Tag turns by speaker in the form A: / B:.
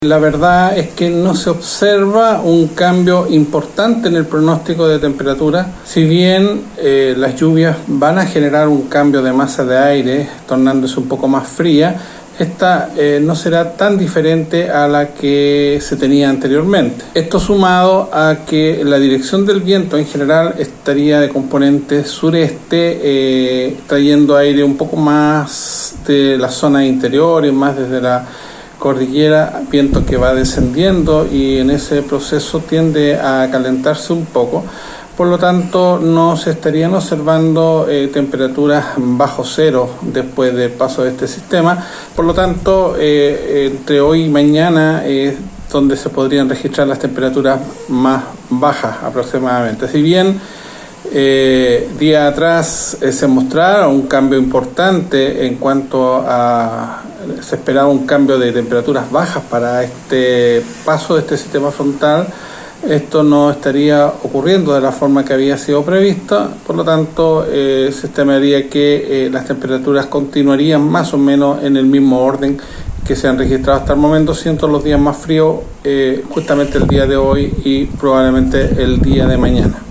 A: La verdad es que no se observa un cambio importante en el pronóstico de temperatura. Si bien las lluvias van a generar un cambio de masa de aire, tornándose un poco más fría, esta no será tan diferente a la que se tenía anteriormente. Esto sumado a que la dirección del viento en general estaría de componente sureste, trayendo aire un poco más de la zona interior y más desde la cordillera, viento que va descendiendo y en ese proceso tiende a calentarse un poco. Por lo tanto, no se estarían observando temperaturas bajo cero después del paso de este sistema. Por lo tanto, entre hoy y mañana es donde se podrían registrar las temperaturas más bajas aproximadamente. Si bien día atrás se mostraba un cambio importante en cuanto a se esperaba un cambio de temperaturas bajas para este paso de este sistema frontal. Esto no estaría ocurriendo de la forma que había sido prevista, por lo tanto se estimaría que las temperaturas continuarían más o menos en el mismo orden que se han registrado hasta el momento, siendo los días más fríos justamente el día de hoy y probablemente el día de mañana.